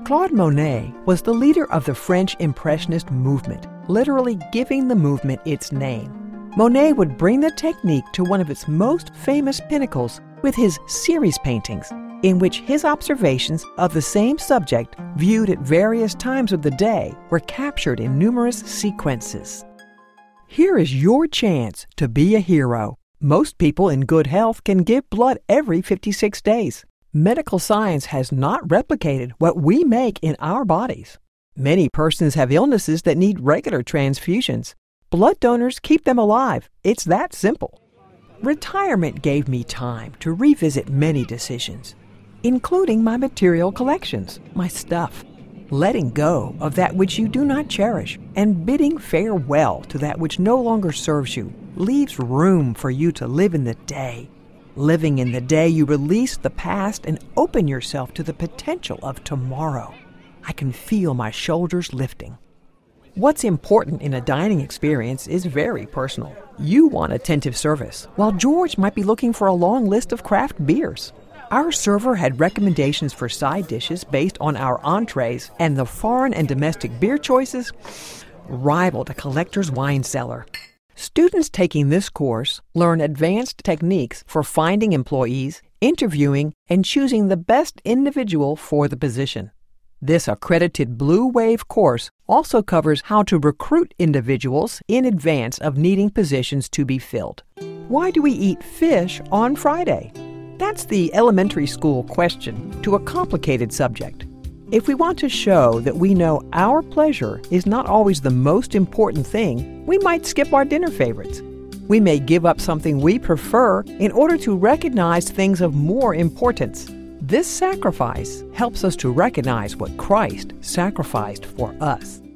Claude Monet was the leader of the French Impressionist movement, literally giving the movement its name. Monet would bring the technique to one of its most famous pinnacles with his series paintings, in which his observations of the same subject, viewed at various times of the day, were captured in numerous sequences. Here is your chance to be a hero. Most people in good health can give blood every 56 days. Medical science has not replicated what we make in our bodies. Many persons have illnesses that need regular transfusions. Blood donors keep them alive. It's that simple. Retirement gave me time to revisit many decisions, including my material collections, my stuff, letting go of that which you do not cherish, and bidding farewell to that which no longer serves you, leaves room for you to live in the day. Living in the day, you release the past and open yourself to the potential of tomorrow. I can feel my shoulders lifting. What's important in a dining experience is very personal. You want attentive service, while George might be looking for a long list of craft beers. Our server had recommendations for side dishes based on our entrees, and the foreign and domestic beer choices rivaled a collector's wine cellar. Students taking this course learn advanced techniques for finding employees, interviewing, and choosing the best individual for the position. This accredited Blue Wave course also covers how to recruit individuals in advance of needing positions to be filled. Why do we eat fish on Friday? That's the elementary school question to a complicated subject. If we want to show that we know our pleasure is not always the most important thing, we might skip our dinner favorites. We may give up something we prefer in order to recognize things of more importance. This sacrifice helps us to recognize what Christ sacrificed for us.